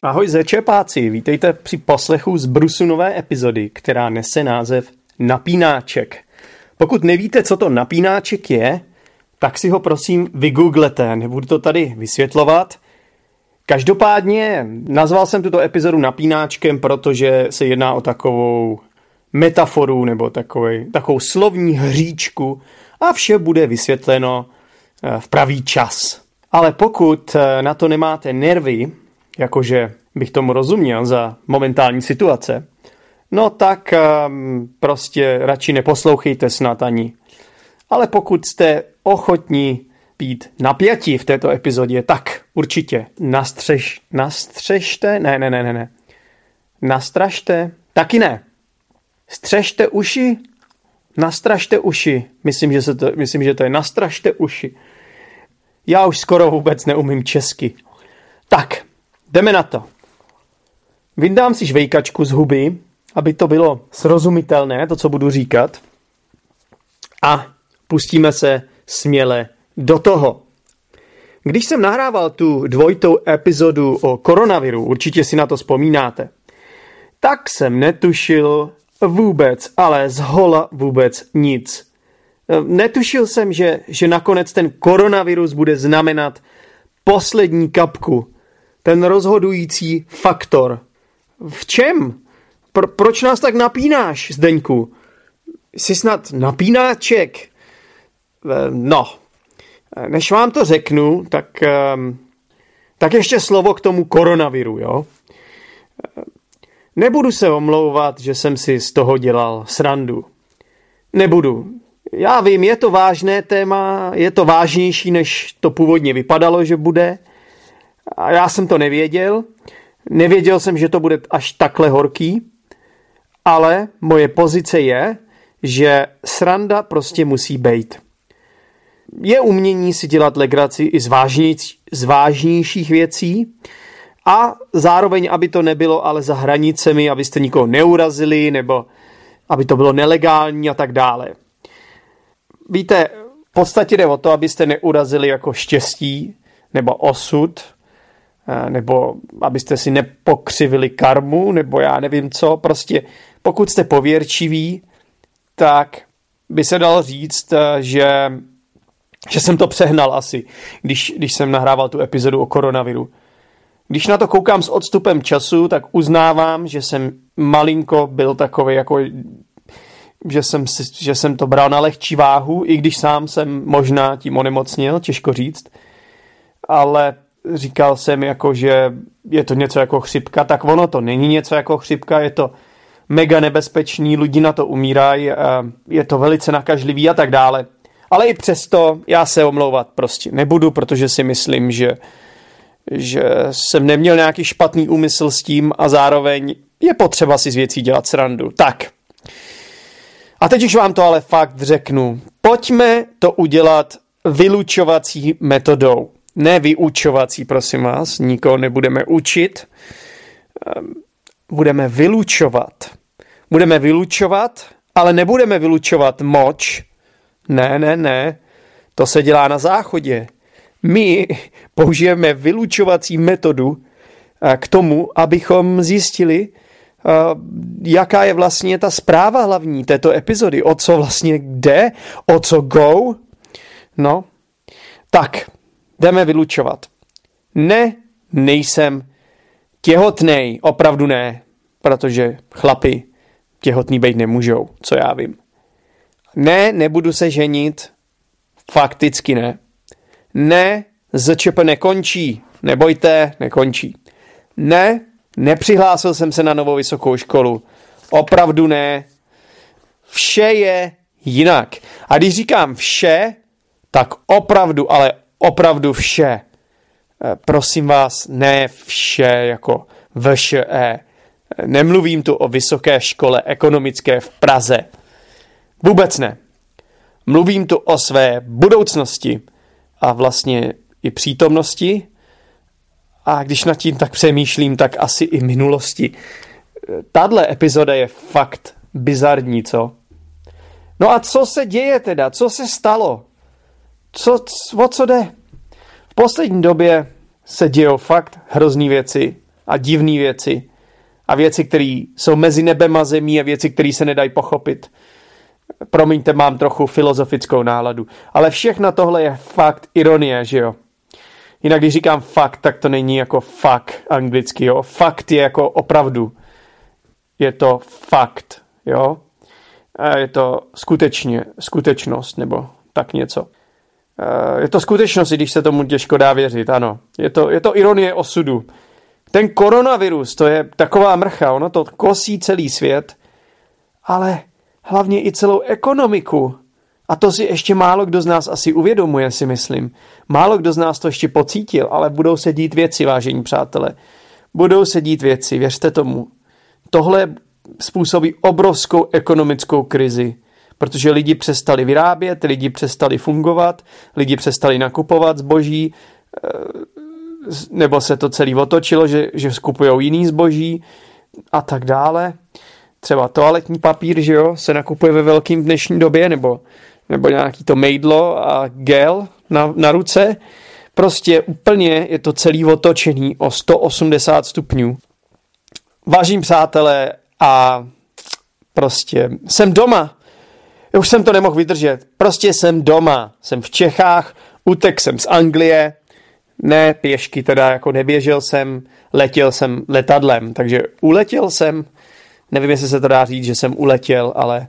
Ahoj zečepáci, vítejte při poslechu z Brusu nové epizody, která nese název Napínáček. Pokud nevíte, co to napínáček je, tak si ho prosím vygooglete, nebudu to tady vysvětlovat. Každopádně nazval jsem tuto epizodu Napínáčkem, protože se jedná o takovou metaforu nebo takovou slovní hříčku a vše bude vysvětleno v pravý čas. Ale pokud na to nemáte nervy, jakože bych tomu rozuměl za momentální situace, no tak prostě radši neposlouchejte snad ani. Ale pokud jste ochotní být napjatí v této epizodě, tak určitě nastřežte, ne. Nastražte, taky ne. Střežte uši, nastražte uši. Myslím, že to je nastražte uši. Já už skoro vůbec neumím česky. Tak, jdeme na to. Vyndám si žvejkačku z huby, aby to bylo srozumitelné, to, co budu říkat. A pustíme se směle do toho. Když jsem nahrával tu dvojitou epizodu o koronaviru, určitě si na to vzpomínáte, tak jsem netušil vůbec, ale zhola vůbec nic. Netušil jsem, že nakonec ten koronavirus bude znamenat poslední kapku, ten rozhodující faktor. V čem? Proč nás tak napínáš, Zdeňku? Jsi snad napínáček? No, než vám to řeknu, tak ještě slovo k tomu koronaviru, jo? Nebudu se omlouvat, že jsem si z toho dělal srandu. Nebudu. Já vím, je to vážné téma, je to vážnější, než to původně vypadalo, že bude. A já jsem to nevěděl. Nevěděl jsem, že to bude až takhle horký. Ale moje pozice je, že sranda prostě musí bejt. Je umění si dělat legraci i z vážnějších věcí a zároveň, aby to nebylo ale za hranicemi, abyste nikoho neurazili nebo aby to bylo nelegální a tak dále. Víte, v podstatě jde o to, abyste neurazili jako štěstí nebo osud, nebo abyste si nepokřivili karmu, nebo já nevím co. Prostě pokud jste pověrčiví, tak by se dalo říct, že jsem to přehnal asi, když jsem nahrával tu epizodu o koronaviru. Když na to koukám s odstupem času, tak uznávám, že jsem malinko byl takový, jako, že jsem to bral na lehčí váhu, i když sám jsem možná tím onemocnil, těžko říct. Ale říkal jsem, jako, že je to něco jako chřipka, tak ono to není něco jako chřipka, je to mega nebezpečný, lidi na to umírají, je to velice nakažlivý a tak dále. Ale i přesto já se omlouvat prostě nebudu, protože si myslím, že jsem neměl nějaký špatný úmysl s tím a zároveň je potřeba si z věcí dělat srandu. Tak. A teď už vám to ale fakt řeknu. Pojďme to udělat vylučovací metodou. Ne vyučovací, prosím vás. Nikoho nebudeme učit. Budeme vylučovat. Budeme vylučovat, ale nebudeme vylučovat moč. Ne. To se dělá na záchodě. My použijeme vylučovací metodu k tomu, abychom zjistili, jaká je vlastně ta zpráva hlavní této epizody, o co vlastně jde, o co go. No, tak, jdeme vylučovat. Ne, nejsem těhotnej, opravdu ne, protože chlapi těhotný být nemůžou, co já vím. Ne, nebudu se ženit, fakticky ne. Ne, ZČP nekončí, nebojte, nekončí. Ne, nepřihlásil jsem se na novou vysokou školu, opravdu ne. Vše je jinak. A když říkám vše, tak opravdu, ale opravdu vše. Prosím vás, ne vše jako VŠE. Nemluvím tu o vysoké škole ekonomické v Praze. Vůbec ne. Mluvím tu o své budoucnosti a vlastně i přítomnosti. A když nad tím tak přemýšlím, tak asi i minulosti. Tahle epizoda je fakt bizarní, co? No a co se děje teda? Co se stalo? O co jde? V poslední době se dějou fakt hrozný věci. a divné věci. A věci, které jsou mezi nebem a zemí a věci, které se nedají pochopit. Promiňte, mám trochu filozofickou náladu. Ale všechno tohle je fakt ironie, že jo? Jinak když říkám fakt, tak to není jako fuck anglicky, jo? Fakt je jako opravdu. Je to fakt, jo? A je to skutečnost, nebo tak něco. Je to skutečnost, i když se tomu těžko dá věřit, ano. Je to ironie osudu. Ten koronavirus, to je taková mrcha, ono to kosí celý svět, ale hlavně i celou ekonomiku. A to si ještě málo kdo z nás asi uvědomuje, si myslím. Málo kdo z nás to ještě pocítil, ale budou se dít věci, vážení přátelé. Budou se dít věci, věřte tomu. Tohle způsobí obrovskou ekonomickou krizi, protože lidi přestali vyrábět, lidi přestali fungovat, lidi přestali nakupovat zboží, nebo se to celý otočilo, že skupujou jiný zboží a tak dále. Třeba toaletní papír, že jo, se nakupuje ve velkým dnešní době, nebo nějaký to mejdlo a gel na ruce. Prostě úplně je to celý otočený o 180 stupňů. Vážím přátelé, a prostě jsem doma. Už jsem to nemohl vydržet. Prostě jsem doma. Jsem v Čechách, utek jsem z Anglie. Ne pěšky, teda jako neběžel jsem, letěl jsem letadlem. Takže uletěl jsem. Nevím, jestli se to dá říct, že jsem uletěl, ale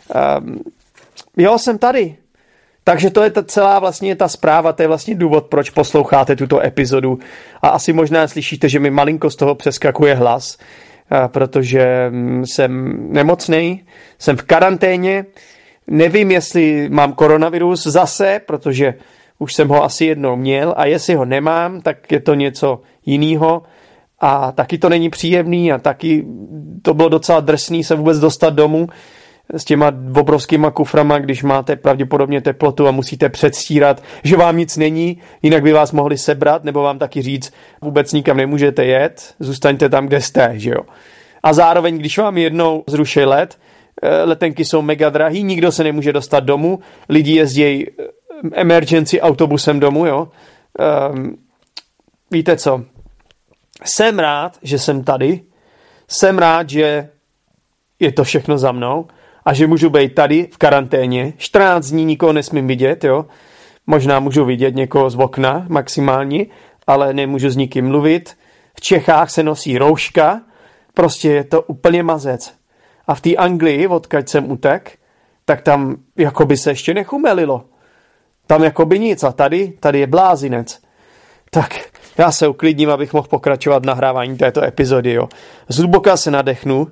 jo, jsem tady. Takže to je celá vlastně ta zpráva, to je vlastně důvod, proč posloucháte tuto epizodu. A asi možná slyšíte, že mi malinko z toho přeskakuje hlas, protože jsem nemocnej, jsem v karanténě, nevím, jestli mám koronavirus zase, protože už jsem ho asi jednou měl a jestli ho nemám, tak je to něco jiného a taky to není příjemný a taky to bylo docela drsný se vůbec dostat domů s těma obrovskýma kuframa, když máte pravděpodobně teplotu a musíte předstírat, že vám nic není, jinak by vás mohli sebrat, nebo vám taky říct, vůbec nikam nemůžete jet, zůstaňte tam, kde jste, že jo. A zároveň, když vám jednou zruší let, letenky jsou mega drahý, nikdo se nemůže dostat domů, lidi jezdí emergency autobusem domů, jo. Víte co? Jsem rád, že jsem tady, jsem rád, že je to všechno za mnou, a že můžu být tady v karanténě. 14 dní nikoho nesmím vidět, jo. Možná můžu vidět někoho z okna maximálně, ale nemůžu s nikým mluvit. V Čechách se nosí rouška, prostě je to úplně mazec. A v té Anglii, odkud jsem utek, tak tam jakoby se ještě nechumelilo. Tam jakoby nic a tady je blázinec. Tak já se uklidním, abych mohl pokračovat v nahrávání této epizody, jo. Zhluboka se nadechnu.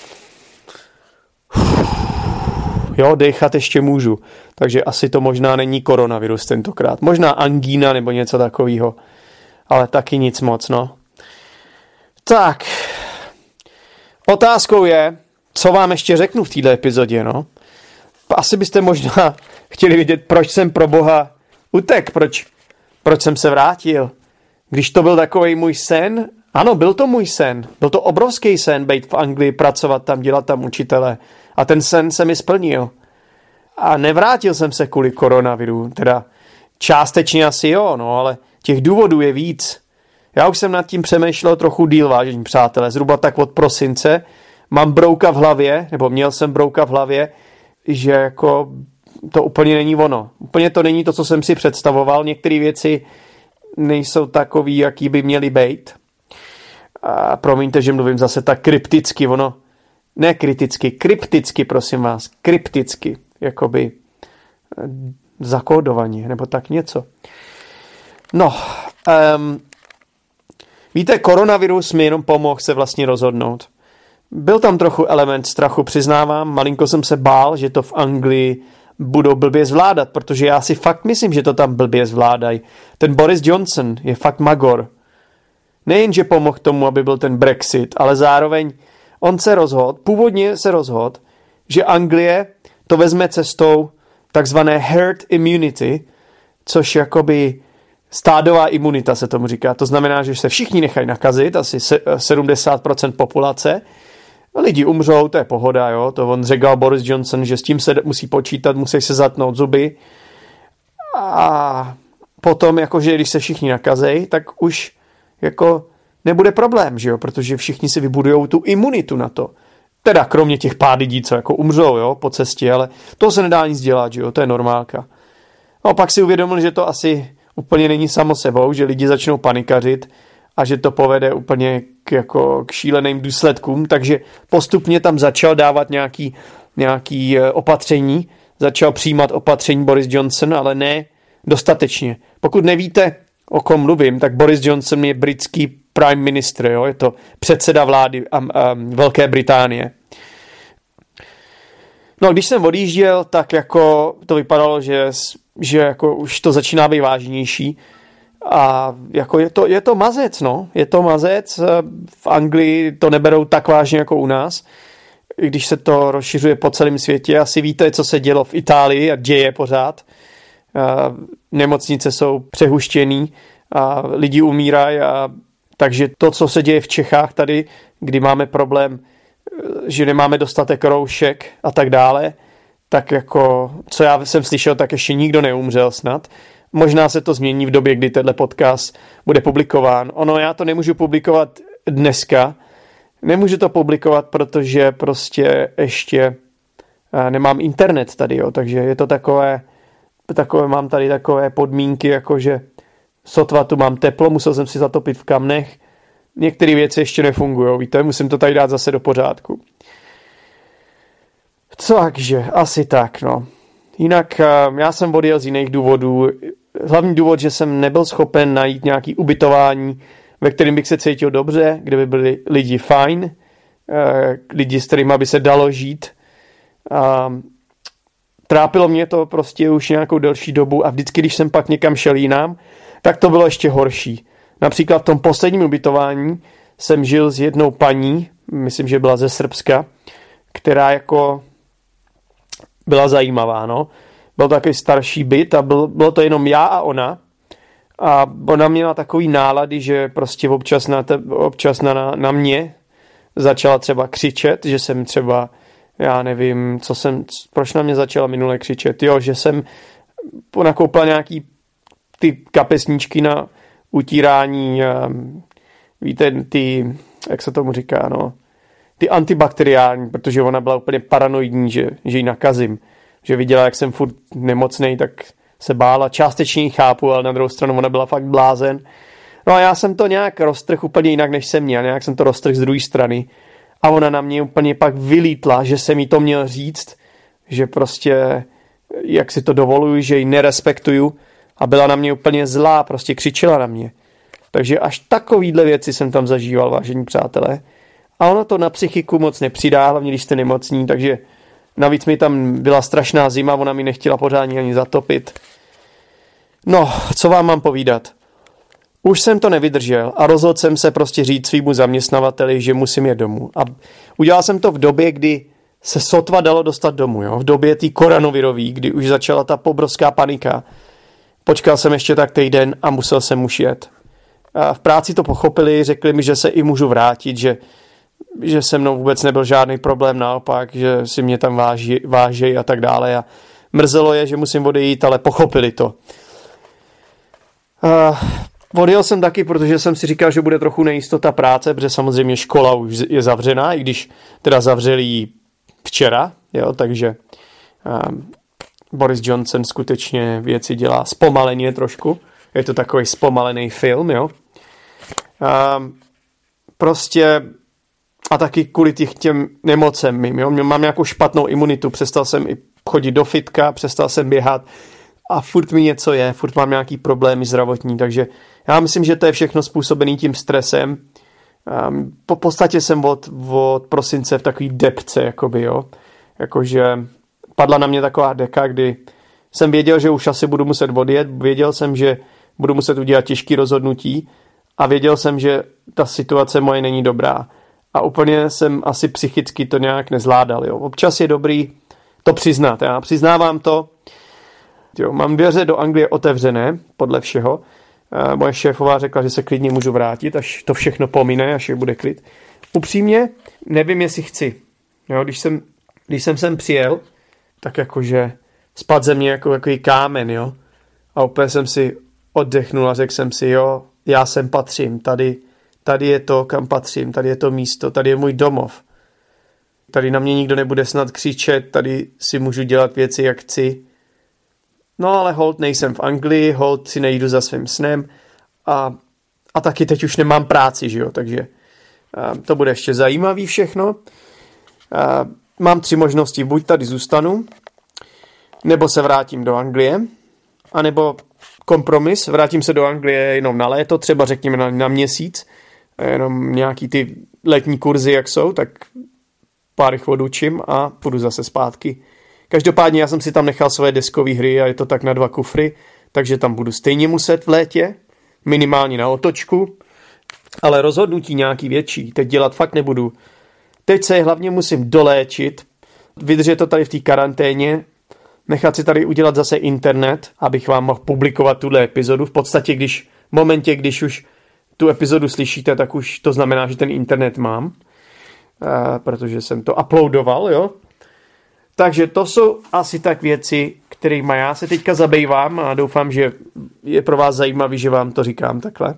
Jo, dechat ještě můžu. Takže asi to možná není koronavirus tentokrát. Možná angína nebo něco takového. Ale taky nic moc, no. Tak. Otázkou je, co vám ještě řeknu v této epizodě, no. Asi byste možná chtěli vědět, proč jsem pro boha utek, proč jsem se vrátil. Když to byl takovej můj sen, ano, byl to můj sen. Byl to obrovský sen, být v Anglii, pracovat tam, dělat tam učitele. A ten sen se mi splnil. A nevrátil jsem se kvůli koronaviru. Teda částečně asi jo, no, ale těch důvodů je víc. Já už jsem nad tím přemýšlel trochu díl, vážení přátelé. Zhruba tak od prosince. Mám brouka v hlavě, nebo měl jsem brouka v hlavě, že jako to úplně není ono. Úplně to není to, co jsem si představoval. Některé věci nejsou takový, jaký by měly být. A promiňte, že mluvím zase tak krypticky, ono ne kriticky, krypticky, prosím vás, krypticky, jakoby zakódovaně, nebo tak něco. No, víte, koronavirus mi jenom pomohl se vlastně rozhodnout. Byl tam trochu element strachu, přiznávám, malinko jsem se bál, že to v Anglii budou blbě zvládat, protože já si fakt myslím, že to tam blbě zvládají. Ten Boris Johnson je fakt magor. Nejenže pomohl tomu, aby byl ten Brexit, ale zároveň on se rozhodl, původně se rozhodl, že Anglie to vezme cestou takzvané herd immunity, což jakoby stádová imunita se tomu říká. To znamená, že se všichni nechají nakazit, asi 70% populace. Lidi umřou, to je pohoda, jo. To on řekl Boris Johnson, že s tím se musí počítat, musí se zatnout zuby. A potom, jakože když se všichni nakazejí, tak už jako nebude problém, že jo, protože všichni si vybudujou tu imunitu na to. Teda kromě těch pár lidí, co jako umřou, jo, po cestě, ale to se nedá nic dělat, že jo, to je normálka. A pak si uvědomil, že to asi úplně není samo sebou, že lidi začnou panikařit a že to povede úplně k šíleným důsledkům, takže postupně tam začal dávat nějaký opatření, začal přijímat opatření Boris Johnson, ale ne dostatečně. Pokud nevíte, o kom mluvím, tak Boris Johnson je britský prime minister, jo? Je to předseda vlády Velké Británie. No, když jsem odjížděl, tak jako to vypadalo, že jako už to začíná být vážnější. A jako je to mazec, no. Je to mazec. V Anglii to neberou tak vážně jako u nás. Když se to rozšiřuje po celém světě. Asi víte, co se dělo v Itálii a děje pořád. Nemocnice jsou přehuštěný a lidi umírají. Takže to, co se děje v Čechách tady, kdy máme problém, že nemáme dostatek roušek a tak dále, tak jako, co já jsem slyšel, tak ještě nikdo neumřel snad. Možná se to změní v době, kdy tenhle podcast bude publikován. Ono, já to nemůžu publikovat dneska. Nemůžu to publikovat, protože prostě ještě nemám internet tady, jo. Takže je to takové, mám tady takové podmínky, jakože sotva tu mám teplo, musel jsem si zatopit v kamnech. Některé věci ještě nefungují, víte, musím to tady dát zase do pořádku. Takže, asi tak, no. Jinak já jsem odjel z jiných důvodů. Hlavní důvod, že jsem nebyl schopen najít nějaký ubytování, ve kterém bych se cítil dobře, kde by byli lidi fajn, lidi, s kterými by se dalo žít. Trápilo mě to prostě už nějakou delší dobu a vždycky, když jsem pak někam šel jinam, tak to bylo ještě horší. Například v tom posledním ubytování jsem žil s jednou paní, myslím, že byla ze Srbska, která jako byla zajímavá, no. Byl takový starší byt a bylo to jenom já a ona. A ona měla takový nálady, že prostě občas na mě začala třeba křičet, že jsem třeba, já nevím, proč na mě začala minule křičet, jo, že jsem nakoupil nějaký ty kapesníčky na utírání, víte, ty, jak se tomu říká, no, ty antibakteriální, protože ona byla úplně paranoidní, že ji nakazím. Že viděla, jak jsem furt nemocnej, tak se bála. Částečně ji chápu, ale na druhou stranu ona byla fakt blázen. No a já jsem to nějak roztrhl úplně jinak, než jsem měl. Nějak jsem to roztrhl z druhé strany. A ona na mě úplně pak vylítla, že jsem jí to měl říct, že prostě, jak si to dovoluju, že ji nerespektuju. A byla na mě úplně zlá, prostě křičela na mě. Takže až takovýhle věci jsem tam zažíval, vážení přátelé. A ono to na psychiku moc nepřidá, hlavně když jste nemocní, takže navíc mi tam byla strašná zima, ona mi nechtěla pořádně ani zatopit. No, co vám mám povídat? Už jsem to nevydržel a rozhodl jsem se prostě říct svýmu zaměstnavateli, že musím jít domů. A udělal jsem to v době, kdy se sotva dalo dostat domů, jo? V době té koronavirový, kdy už začala ta obrovská panika. Počkal jsem ještě tak týden a musel jsem už jet. A v práci to pochopili, řekli mi, že se i můžu vrátit, že se mnou vůbec nebyl žádný problém, naopak, že si mě tam váží a tak dále. A mrzelo je, že musím odejít, ale pochopili to. Odjel jsem taky, protože jsem si říkal, že bude trochu nejistota práce, protože samozřejmě škola už je zavřená, i když teda zavřeli ji včera, jo, takže Boris Johnson skutečně věci dělá zpomaleně trošku. Je to takový zpomalený film, jo. Prostě a taky kvůli těm nemocem, jo. Mám nějakou špatnou imunitu, přestal jsem i chodit do fitka, přestal jsem běhat a furt mi něco je, furt mám nějaký problémy zdravotní, takže já myslím, že to je všechno způsobený tím stresem. Po podstatě jsem od prosince v takový depce, jakoby, jo. Jakože padla na mě taková deka, kdy jsem věděl, že už asi budu muset odjet, věděl jsem, že budu muset udělat těžké rozhodnutí a věděl jsem, že ta situace moje není dobrá. A úplně jsem asi psychicky to nějak nezvládal. Jo. Občas je dobrý to přiznat. Já přiznávám to. Jo, mám dveře do Anglie otevřené, podle všeho. Moje šéfová řekla, že se klidně můžu vrátit, až to všechno pomine, až je bude klid. Upřímně, nevím, jestli chci. Jo, když jsem sem přijel, tak jakože spadl ze mě jako takový kámen, jo. A úplně jsem si oddechnul a řekl jsem si, jo, já sem patřím, tady Tady je to, kam patřím, tady je to místo, tady je můj domov. Tady na mě nikdo nebude snad křičet, tady si můžu dělat věci, jak chci. No ale holt nejsem v Anglii, holt si nejdu za svým snem a taky teď už nemám práci, že jo, takže to bude ještě zajímavý všechno. Mám 3 možnosti, buď tady zůstanu, nebo se vrátím do Anglie, anebo kompromis, vrátím se do Anglie jenom na léto, třeba řekněme na měsíc, jenom nějaký ty letní kurzy, jak jsou, tak pár jich odučím a půjdu zase zpátky. Každopádně já jsem si tam nechal své deskové hry a je to tak na 2 kufry, takže tam budu stejně muset v létě, minimálně na otočku, ale rozhodnutí nějaký větší teď dělat fakt nebudu. Teď se hlavně musím doléčit, vydržet to tady v té karanténě, nechat si tady udělat zase internet, abych vám mohl publikovat tuhle epizodu. V podstatě, v momentě, když už tu epizodu slyšíte, tak už to znamená, že ten internet mám, protože jsem to uploadoval, jo. Takže to jsou asi tak věci, kterými já se teďka zabývám a doufám, že je pro vás zajímavý, že vám to říkám takhle.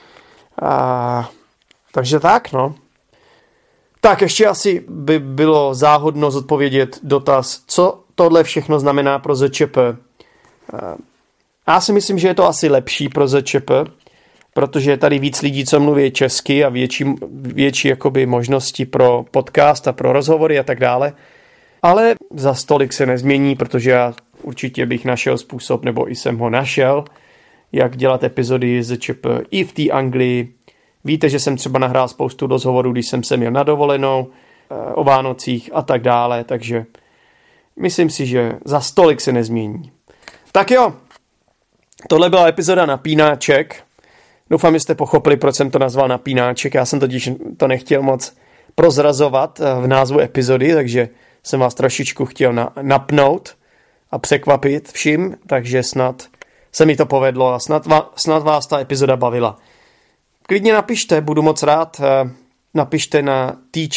Takže tak, no. Tak ještě asi by bylo záhodno zodpovědět dotaz, co tohle všechno znamená pro ZČP. Já si myslím, že je to asi lepší pro ZČP, protože je tady víc lidí, co mluví česky a větší jakoby možnosti pro podcast a pro rozhovory a tak dále. Ale za stolik se nezmění, protože já určitě bych našel způsob, nebo i jsem ho našel, jak dělat epizody ZČP i v té Anglii. Víte, že jsem třeba nahrál spoustu rozhovorů, když jsem se měl na dovolenou, o Vánocích a tak dále, takže myslím si, že za stolik se nezmění. Tak jo, tohle byla epizoda Napínáček. Doufám, že jste pochopili, proč jsem to nazval Napínáček. Já jsem totiž to nechtěl moc prozrazovat v názvu epizody, takže jsem vás trošičku chtěl napnout a překvapit vším, takže snad se mi to povedlo a snad vás ta epizoda bavila. Klidně napište, budu moc rád. Napište na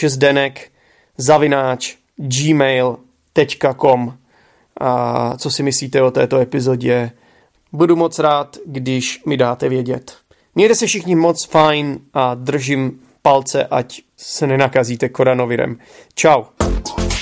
teachesdenek@gmail.com a co si myslíte o této epizodě. Budu moc rád, když mi dáte vědět. Mějte se všichni moc fajn a držím palce, ať se nenakazíte koronavirem. Čau.